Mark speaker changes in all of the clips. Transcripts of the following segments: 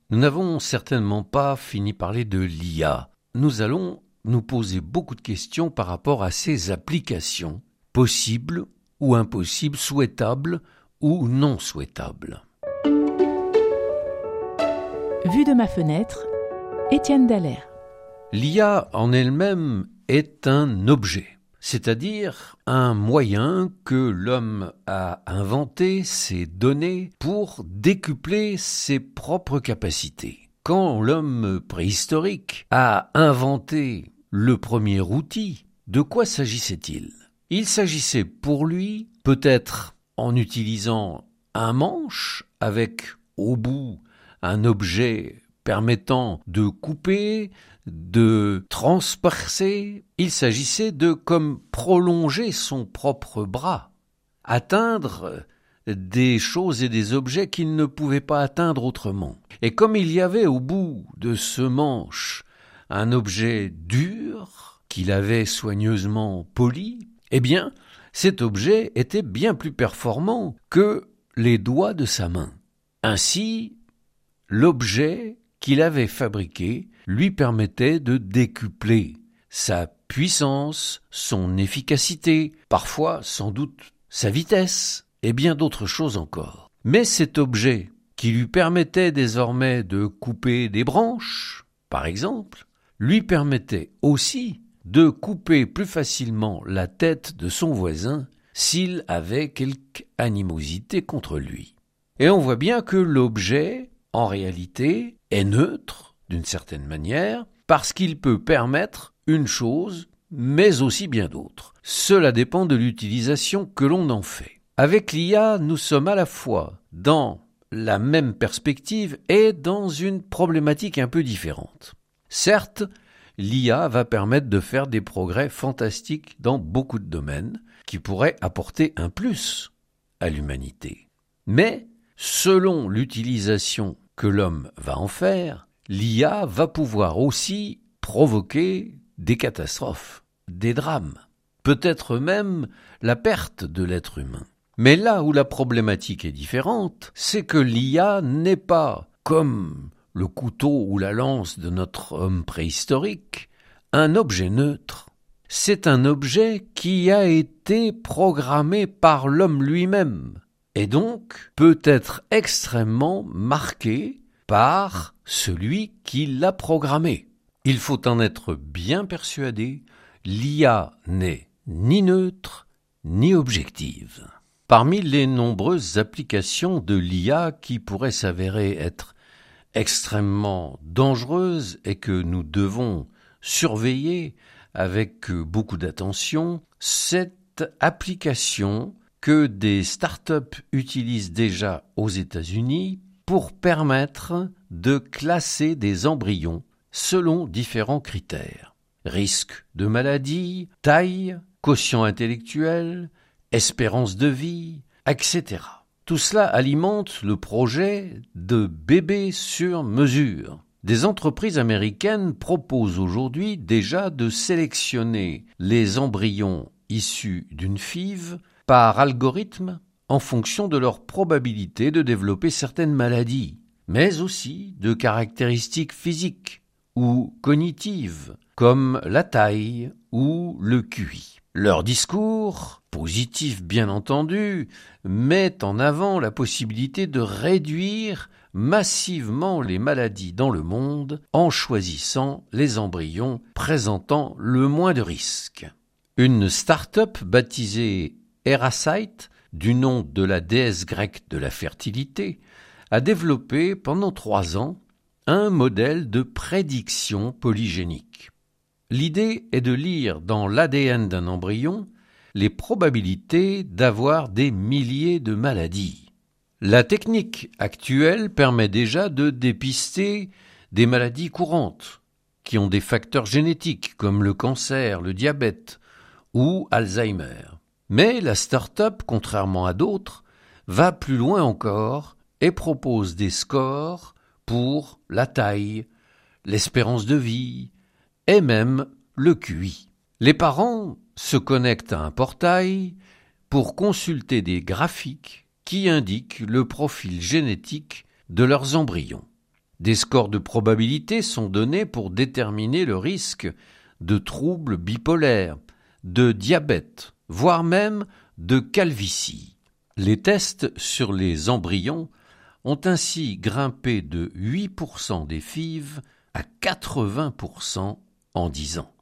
Speaker 1: Nous n'avons certainement pas fini par parler de l'IA. Nous allons nous poser beaucoup de questions par rapport à ses applications, possibles ou impossibles, souhaitables ou non souhaitables.
Speaker 2: Vue de ma fenêtre, Étienne Dallaire.
Speaker 1: L'IA en elle-même est un objet, c'est-à-dire un moyen que l'homme a inventé, s'est donné pour décupler ses propres capacités. Quand l'homme préhistorique a inventé le premier outil, de quoi s'agissait-il ? Il s'agissait pour lui, peut-être en utilisant un manche avec au bout un objet permettant de couper, de transpercer. Il s'agissait de comme prolonger son propre bras, atteindre des choses et des objets qu'il ne pouvait pas atteindre autrement. Et comme il y avait au bout de ce manche un objet dur qu'il avait soigneusement poli, eh bien, cet objet était bien plus performant que les doigts de sa main. Ainsi, l'objet qu'il avait fabriqué lui permettait de décupler sa puissance, son efficacité, parfois sans doute sa vitesse et bien d'autres choses encore. Mais cet objet qui lui permettait désormais de couper des branches, par exemple, lui permettait aussi de couper plus facilement la tête de son voisin s'il avait quelque animosité contre lui. Et on voit bien que l'objet, en réalité, est neutre, d'une certaine manière, parce qu'il peut permettre une chose, mais aussi bien d'autres. Cela dépend de l'utilisation que l'on en fait. Avec l'IA, nous sommes à la fois dans la même perspective et dans une problématique un peu différente. Certes, l'IA va permettre de faire des progrès fantastiques dans beaucoup de domaines qui pourraient apporter un plus à l'humanité. Mais, selon l'utilisation que l'homme va en faire, l'IA va pouvoir aussi provoquer des catastrophes, des drames, peut-être même la perte de l'être humain. Mais là où la problématique est différente, c'est que l'IA n'est pas, comme le couteau ou la lance de notre homme préhistorique, un objet neutre. C'est un objet qui a été programmé par l'homme lui-même, et donc peut être extrêmement marqué par celui qui l'a programmé. Il faut en être bien persuadé, l'IA n'est ni neutre, ni objective. Parmi les nombreuses applications de l'IA qui pourraient s'avérer être extrêmement dangereuses et que nous devons surveiller avec beaucoup d'attention, cette application que des startups utilisent déjà aux États-Unis pour permettre de classer des embryons selon différents critères. Risque de maladie, taille, quotient intellectuel, espérance de vie, etc. Tout cela alimente le projet de bébés sur mesure. Des entreprises américaines proposent aujourd'hui déjà de sélectionner les embryons issus d'une FIV par algorithme en fonction de leur probabilité de développer certaines maladies, mais aussi de caractéristiques physiques ou cognitives, comme la taille ou le QI. Leur discours, positif bien entendu, met en avant la possibilité de réduire massivement les maladies dans le monde en choisissant les embryons présentant le moins de risques. Une start-up baptisée Eracyte, du nom de la déesse grecque de la fertilité, a développé pendant 3 ans un modèle de prédiction polygénique. L'idée est de lire dans l'ADN d'un embryon les probabilités d'avoir des milliers de maladies. La technique actuelle permet déjà de dépister des maladies courantes qui ont des facteurs génétiques comme le cancer, le diabète ou Alzheimer. Mais la start-up, contrairement à d'autres, va plus loin encore et propose des scores pour la taille, l'espérance de vie et même le QI. Les parents se connectent à un portail pour consulter des graphiques qui indiquent le profil génétique de leurs embryons. Des scores de probabilité sont donnés pour déterminer le risque de troubles bipolaires, de diabète, voire même de calvitie. Les tests sur les embryons ont ainsi grimpé de 8% des FIV à 80% en 10 ans.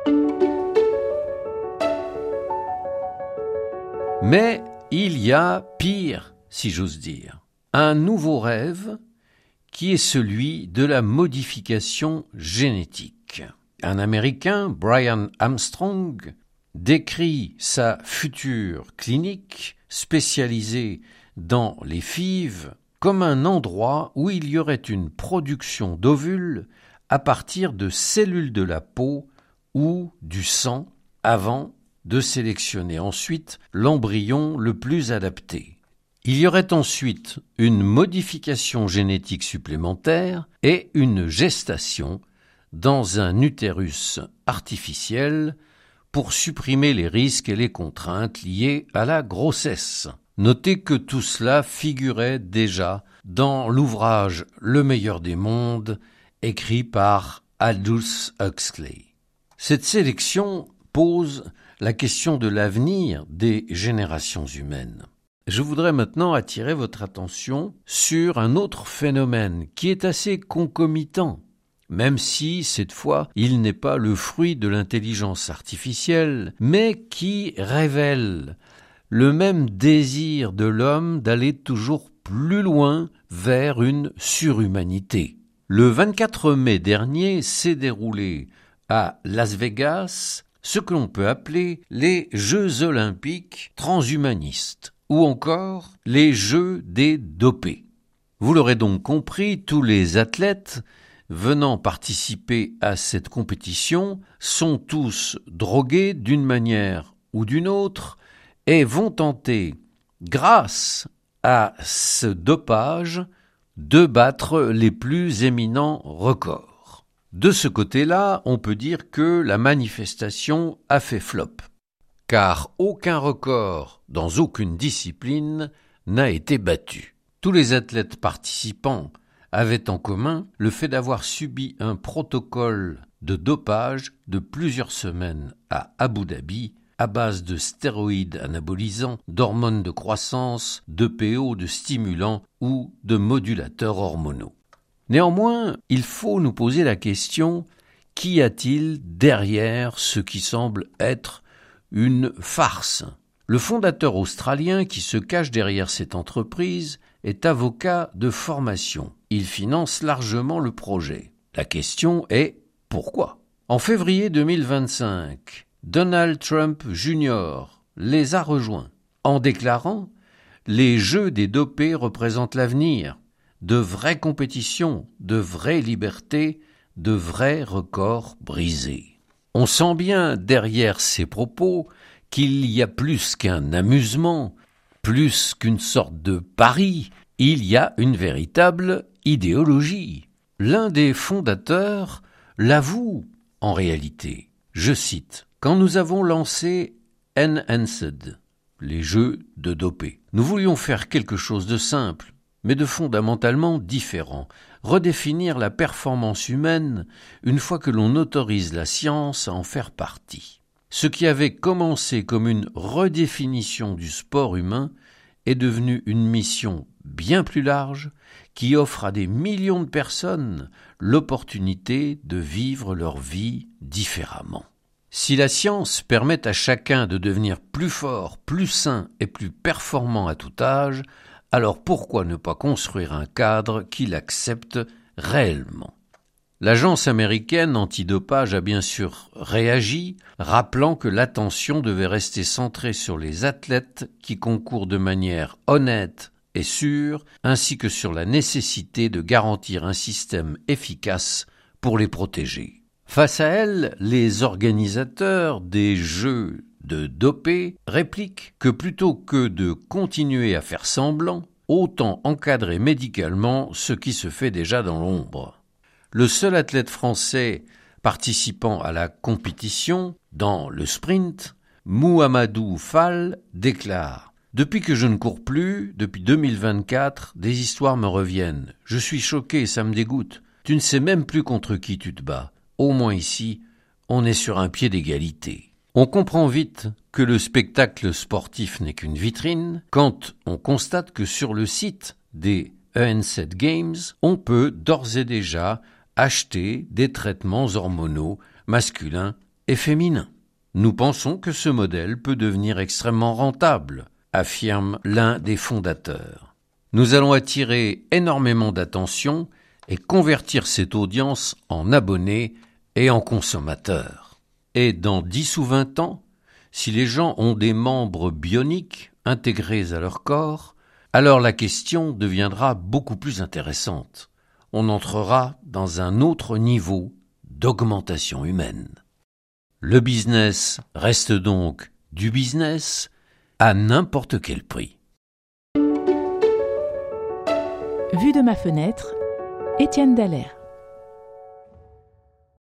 Speaker 1: Mais il y a pire, si j'ose dire, un nouveau rêve qui est celui de la modification génétique. Un Américain, Brian Armstrong, décrit sa future clinique spécialisée dans les FIV comme un endroit où il y aurait une production d'ovules à partir de cellules de la peau ou du sang avant de sélectionner ensuite l'embryon le plus adapté. Il y aurait ensuite une modification génétique supplémentaire et une gestation dans un utérus artificiel pour supprimer les risques et les contraintes liées à la grossesse. Notez que tout cela figurait déjà dans l'ouvrage Le meilleur des mondes, écrit par Aldous Huxley. Cette sélection pose la question de l'avenir des générations humaines. Je voudrais maintenant attirer votre attention sur un autre phénomène qui est assez concomitant, même si, cette fois, il n'est pas le fruit de l'intelligence artificielle, mais qui révèle le même désir de l'homme d'aller toujours plus loin vers une surhumanité. Le 24 mai dernier s'est déroulé à Las Vegas ce que l'on peut appeler les Jeux olympiques transhumanistes, ou encore les Jeux des dopés. Vous l'aurez donc compris, tous les athlètes venant participer à cette compétition sont tous drogués d'une manière ou d'une autre et vont tenter, grâce à ce dopage, de battre les plus éminents records. De ce côté-là, on peut dire que la manifestation a fait flop, car aucun record dans aucune discipline n'a été battu. Tous les athlètes participants avaient en commun le fait d'avoir subi un protocole de dopage de plusieurs semaines à Abu Dhabi à base de stéroïdes anabolisants, d'hormones de croissance, d'EPO, de stimulants ou de modulateurs hormonaux. Néanmoins, il faut nous poser la question, qu'y a-t-il derrière ce qui semble être une farce ? Le fondateur australien qui se cache derrière cette entreprise est avocat de formation. Il finance largement le projet. La question est pourquoi ? En février 2025, Donald Trump Jr. les a rejoints en déclarant « Les Jeux des dopés représentent l'avenir, de vraies compétitions, de vraies libertés, de vrais records brisés. » On sent bien derrière ces propos qu'il y a plus qu'un amusement, plus qu'une sorte de pari, il y a une véritable idéologie. L'un des fondateurs l'avoue en réalité. Je cite, « Quand nous avons lancé Enhanced, les jeux de dopés, nous voulions faire quelque chose de simple, mais de fondamentalement différent, redéfinir la performance humaine une fois que l'on autorise la science à en faire partie. Ce qui avait commencé comme une redéfinition du sport humain est devenu une mission bien plus large qui offre à des millions de personnes l'opportunité de vivre leur vie différemment. Si la science permet à chacun de devenir plus fort, plus sain et plus performant à tout âge, alors pourquoi ne pas construire un cadre qui l'accepte réellement ? L'agence américaine antidopage a bien sûr réagi, rappelant que l'attention devait rester centrée sur les athlètes qui concourent de manière honnête et sûre, ainsi que sur la nécessité de garantir un système efficace pour les protéger. Face à elle, les organisateurs des Jeux de dopés répliquent que plutôt que de continuer à faire semblant, autant encadrer médicalement ce qui se fait déjà dans l'ombre. Le seul athlète français participant à la compétition, dans le sprint, Mouhamadou Fall, déclare Depuis que je ne cours plus, depuis 2024, des histoires me reviennent. Je suis choqué, ça me dégoûte. Tu ne sais même plus contre qui tu te bats. Au moins ici, on est sur un pied d'égalité. On comprend vite que le spectacle sportif n'est qu'une vitrine quand on constate que sur le site des ENZ Games, on peut d'ores et déjà acheter des traitements hormonaux masculins et féminins. Nous pensons que ce modèle peut devenir extrêmement rentable, affirme l'un des fondateurs. Nous allons attirer énormément d'attention et convertir cette audience en abonnés et en consommateurs. Et dans 10 ou 20 ans, si les gens ont des membres bioniques intégrés à leur corps, alors la question deviendra beaucoup plus intéressante. On entrera dans un autre niveau d'augmentation humaine. Le business reste donc du business à n'importe quel prix.
Speaker 2: Vue de ma fenêtre, Étienne Dallaire.